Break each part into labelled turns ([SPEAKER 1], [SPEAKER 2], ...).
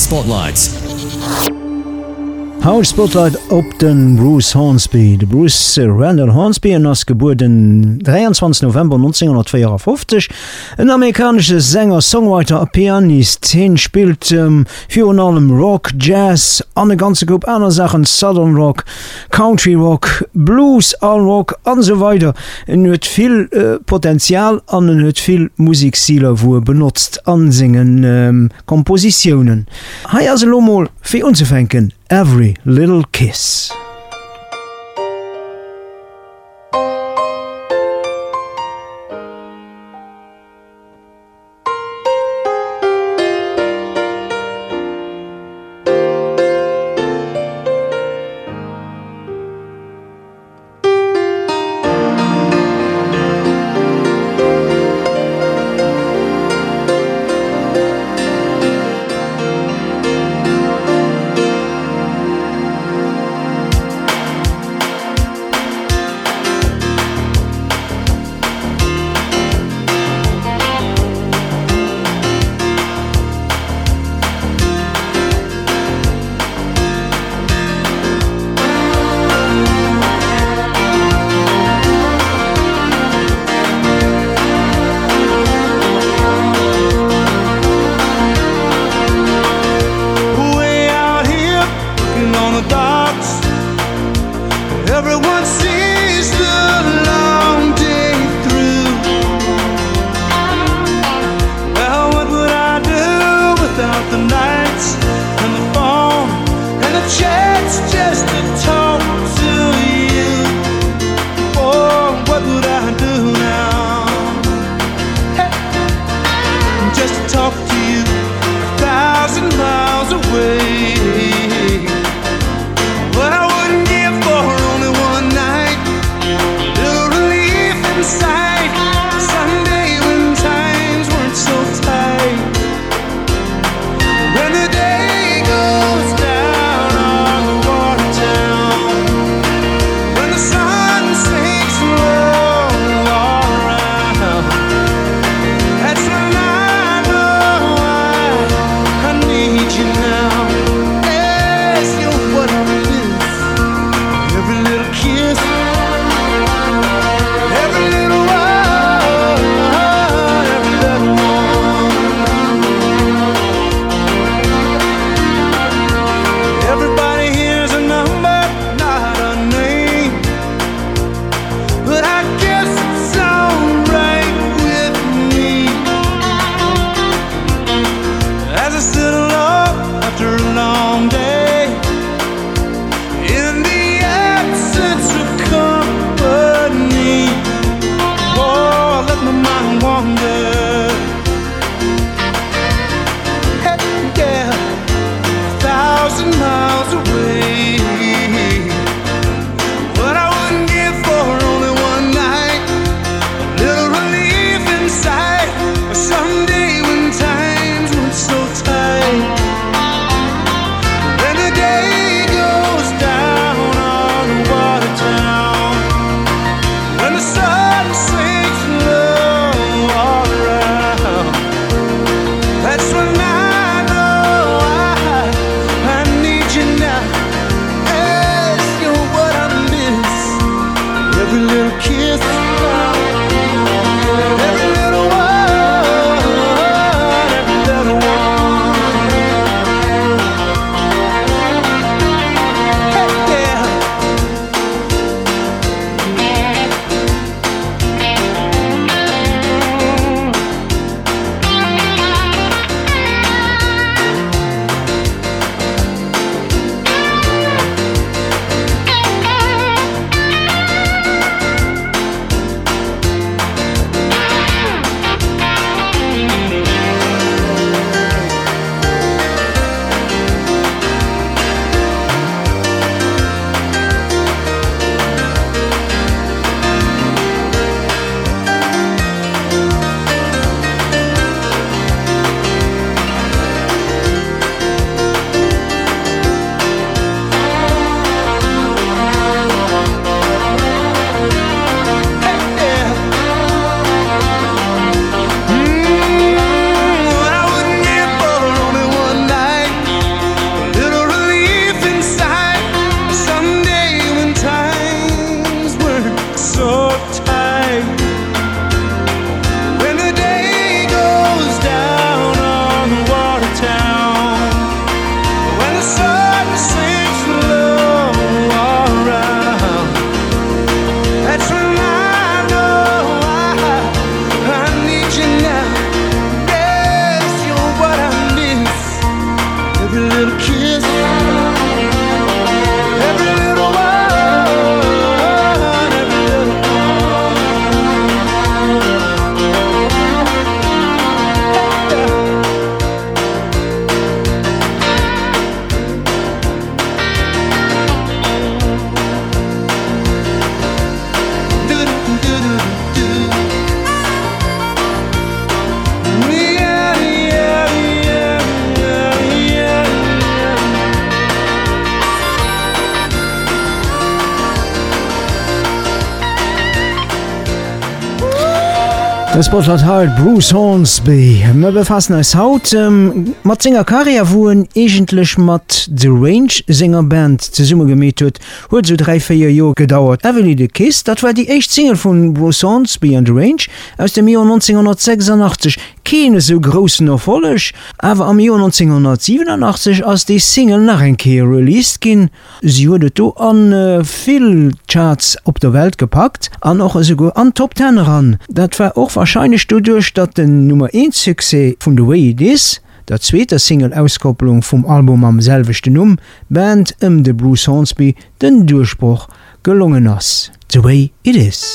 [SPEAKER 1] Spotlight.
[SPEAKER 2] Haut Spotlight op den Bruce Hornsby. De Bruce Randall Hornsby ass geboren den 23. November 1952. Ein amerikanische Sänger, Songwriter, Pianist. Hin spielt für allem Rock, Jazz, an eine ganze Gruppe anderer Sachen, Southern Rock, Country Rock, Blues, All Rock und so weiter. Hat viel Potenzial an hat viel Musikstile, wo benutzt an singen Kompositionen. Hai also mal für uns zu fänken. Every Little Kiss. Spotlight halt Bruce Hornsby. Wir befassen uns haut mat Singer Karriere woen egentlich mat The Range Singerband ze Summe gemet huet, huet so 3-4 Joer gedauert. Everly the Kiss, dat war die echt Single vun Bruce Hornsby and The Range aus dem Jahr 1986. Keine so grossen erfollech, awer am Jahr 1987 ass die Single nach enkeer released ginn. Sie huet do an vill Charts op der Welt gepackt, an och go an Top 10 ran. Dat war och wahrscheinlich dadurch, dat den Nummer 1 Succès vun The Way It Is, der zweite Single-Auskopplung vom Album am selvechten Band de Bruce Hornsby den Durchbruch gelungen ass. The Way It Is.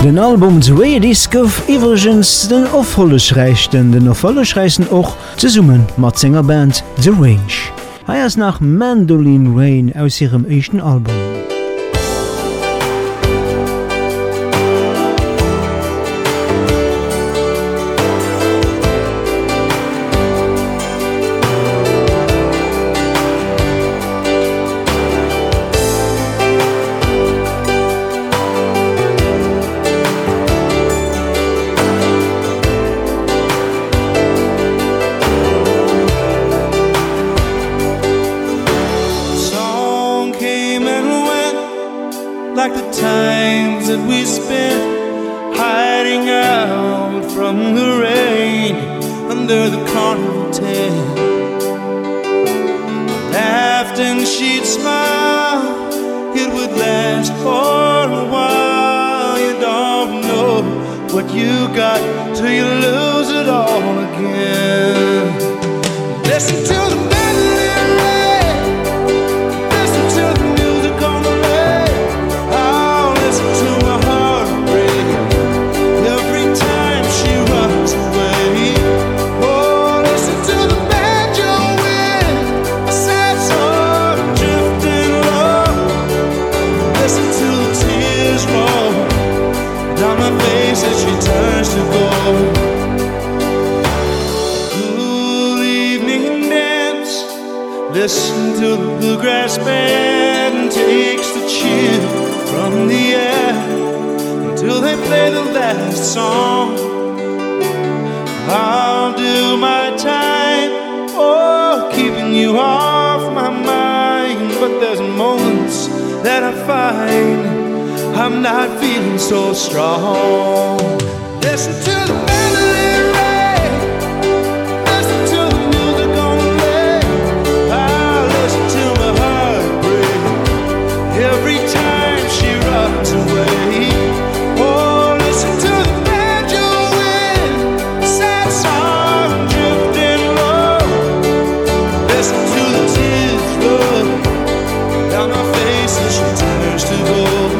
[SPEAKER 2] Den Album The Way It Is gouf iwwergens den offollegreichchten den offollegreichsten och ze summen mat Sängerband The Range. Heiers nach Mandolin Rain aus ihrem echten Album.
[SPEAKER 1] Like the times that we spent hiding out from the rain under the carnival tent. Laughed and she'd smile, it would last for a while. You don't know what you got till you lose it all again. Listen to the mandolin rain, listen to the music on the as she turns to gold. Cool evening dance, listen to the bluegrass band, takes the chill from the air until they play the last song. I'll do my time, oh, keeping you off my mind, but there's moments that I find I'm not feeling so strong. Listen to the mandolin rain, listen to the music on the lake. I'll listen to my heart break every time she runs away. Oh, listen to the banjo wind, sad song drifting low. Listen to the tears roll down my face as she turns to gold.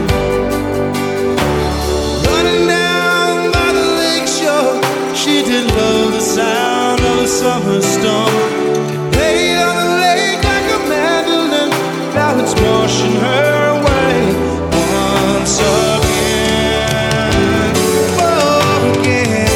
[SPEAKER 1] She did love the sound of a summer storm. Lay on the lake like a mandolin, now it's washing her away once again. Oh, again.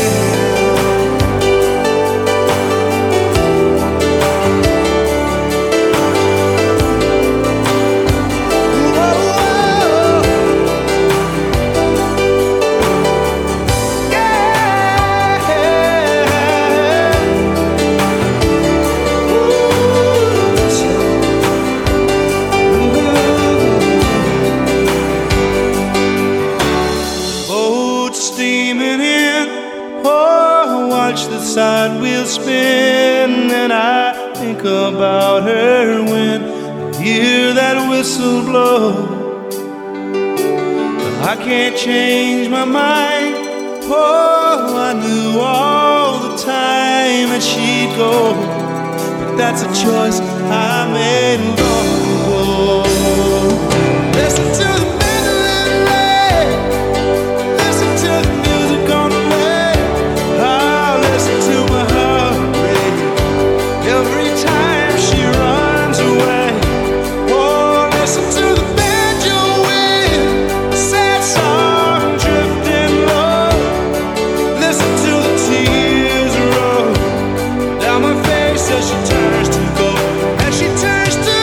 [SPEAKER 1] Side wheel spin, and I think about her when I hear that whistle blow. But I can't change my mind. Oh, I knew all the time that she'd go, but that's a choice I made long ago. Listen to the mandolin rain, listen to the music on the lake. I'll listen to my heart break every time she runs away. Oh, listen to the banjo wind, sad song drifting low. Listen to the tears roll down my face as she turns to gold, as she turns to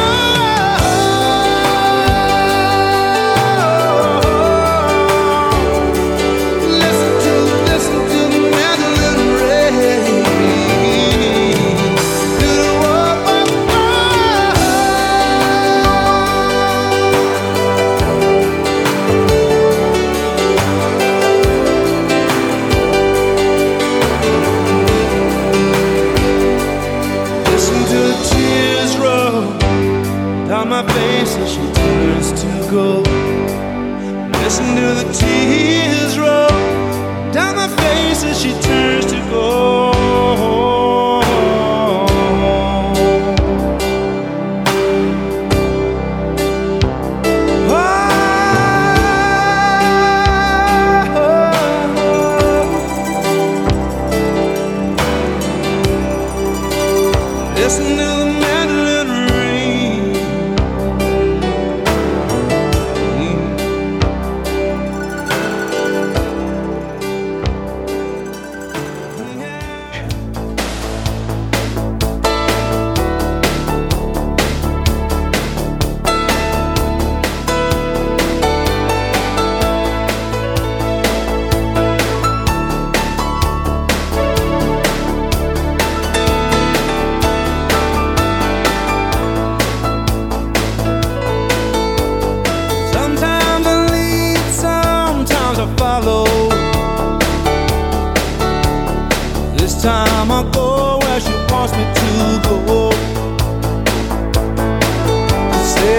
[SPEAKER 1] my face as she turns to gold. Listen to the tears roll down my face as she turns to gold.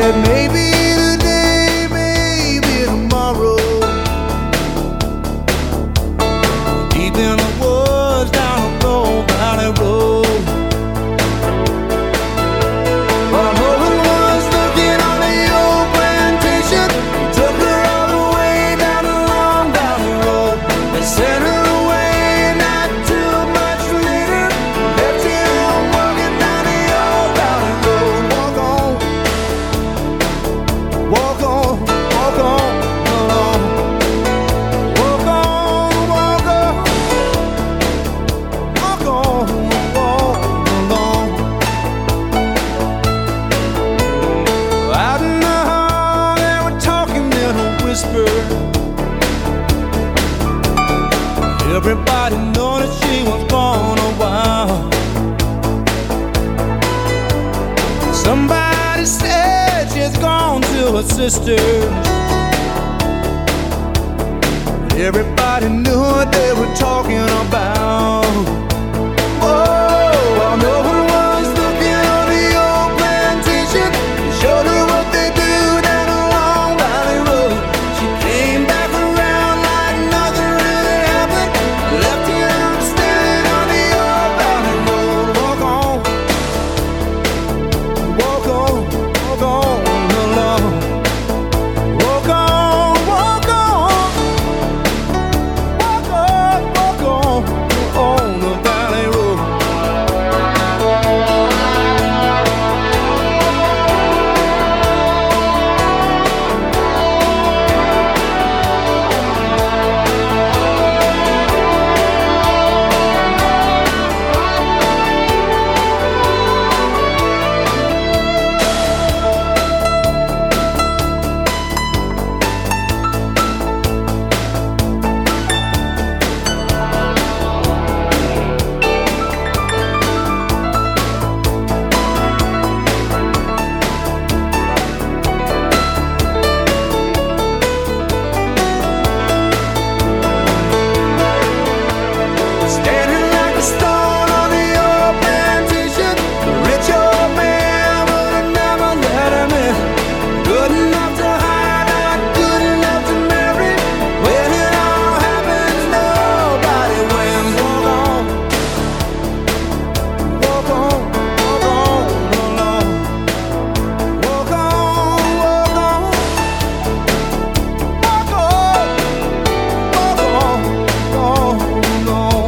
[SPEAKER 1] said maybe today, maybe tomorrow. Deep in the woods down a Gold Valley Road. While no one was looking on the old plantation, he took her all the way down the Long Valley Road. They sent her away not too much later, left him walking down the old valley road. Walk on, walk on, walk on along. Walk on, walk on, walk on, walk along. Out in the hall they were talking in a whisper. Everybody knew that she was gone a while. Somebody said she's gone to her sisters. Everybody knew what they were talking about. Oh, while no one was looking on the old plantation, they showed her what they do down the Long Valley Road. She came back around like nothing really happened, left him standing on the old valley road. Walk on, walk on, walk on along. Walk on, walk on, walk on, walk on the valley road. Standing like a stone on the old plantation, the rich old man would have never let him in. Good enough to hide, not good enough to marry. When it all happens, nobody wins. Walk on, walk on, walk on along. Walk on, walk on, walk on, walk on, walk on.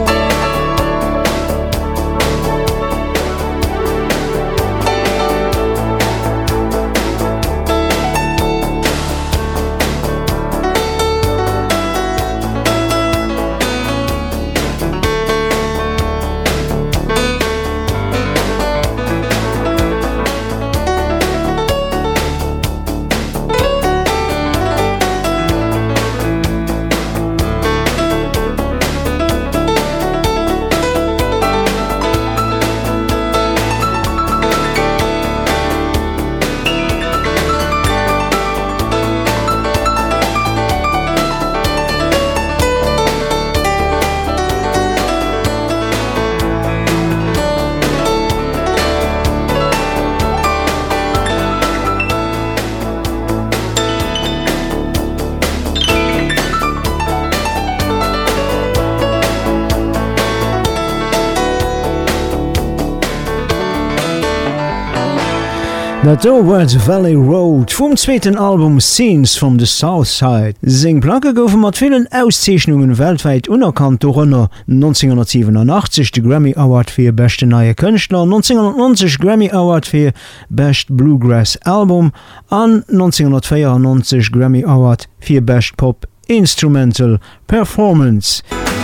[SPEAKER 2] Dat Dover Valley Road vum zweeten Album Scenes from the South Side. Seng Plake goufen mat vielen Auszeichnungen weltweit unerkannt dorënner 1987 de Grammy Award fir beste neue Kënchtler, 1990 Grammy Award fir Best Bluegrass Album an 1994 Grammy Award fir Best Pop Instrumental Performance.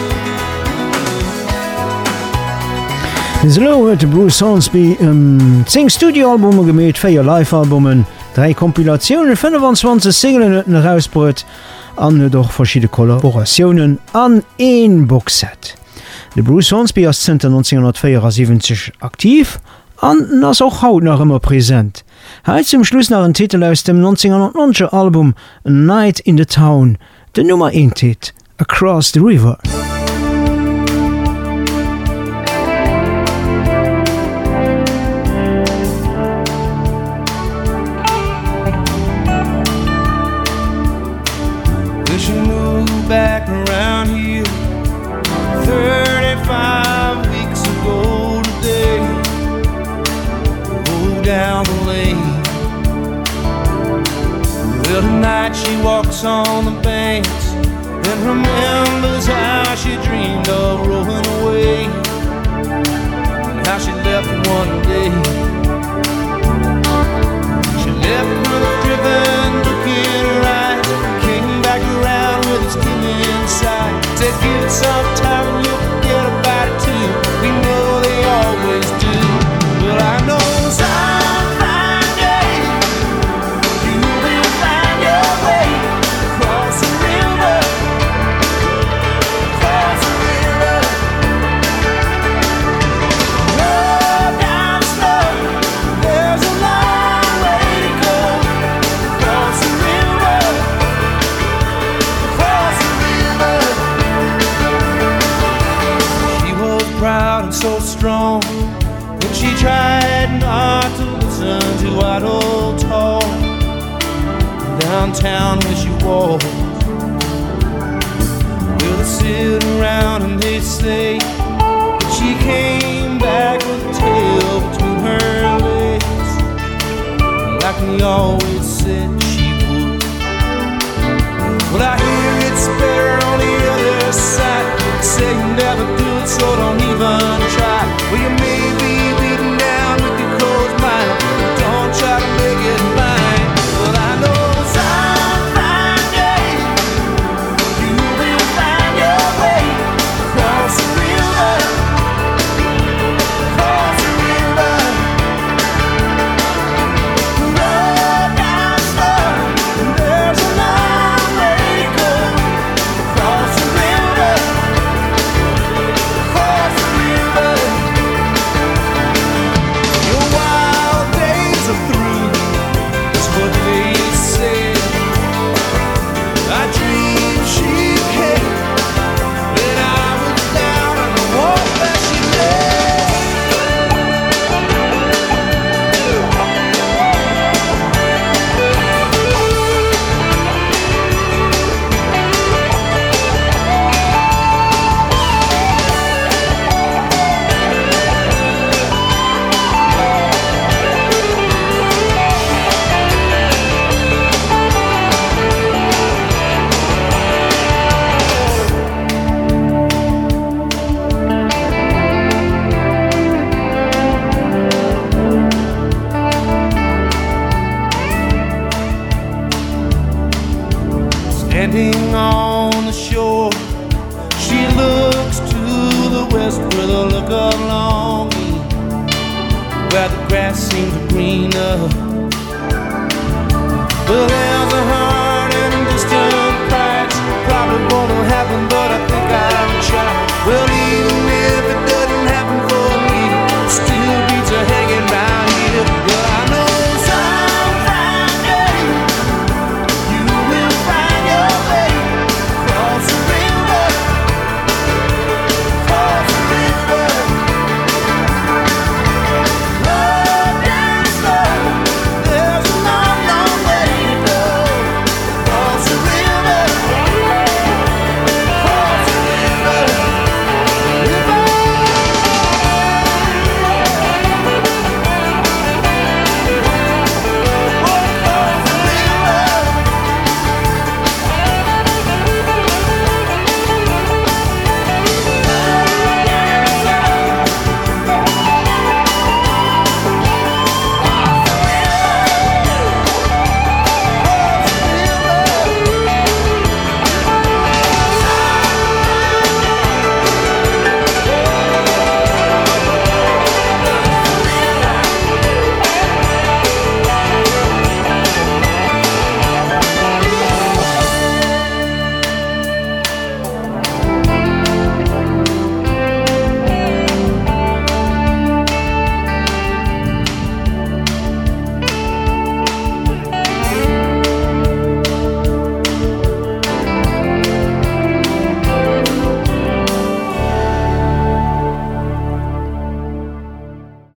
[SPEAKER 2] Slo huet Bruce Hornsby 10 Studioalbume geméet, 4 Livealbumen, 3 Kompilationen, 25 Singelen huet herausbrot, an doch verschiedene Kollaborationen an 1 Boxset. De Bruce Hornsby ass 1974 aktiv, an ass auch haut nach immer präsent. Heit zum Schluss nach en Titel aus dem 1990er Album A Night in the Town, de Nummer 1 Tit, Across the River.
[SPEAKER 1] night she walks on the banks and remembers how she dreamed of rolling away, and how she left one day. She left with a driven look in her eyes, came back around with a skin inside. Said give it some time and you'll forget about it too. We know they always do, but I know some fine day you will find your way across the river, across the river. Roll down slow, there's a long way to go across the river, across the river. She was proud and so strong, but she tried not to listen to idle talk. Downtown where she walked, well, they sit around and they say that she came back with a tail between her legs, like we always said she would. Well, I hear it's better on the other side. Say you never do it, so don't even try. Well, you may be beaten down with your closed mind, but don't try to make it mine. But I know some fine day you will find your way across the river, across the river. Roll down slow, there's a long way to go across the river, across the river. Your wild days are through, that's what they said. I dreamed she came, then I was down on the walk that she standing on the shore. She looks to the west with a look of longing, where the grass seems greener. But there's a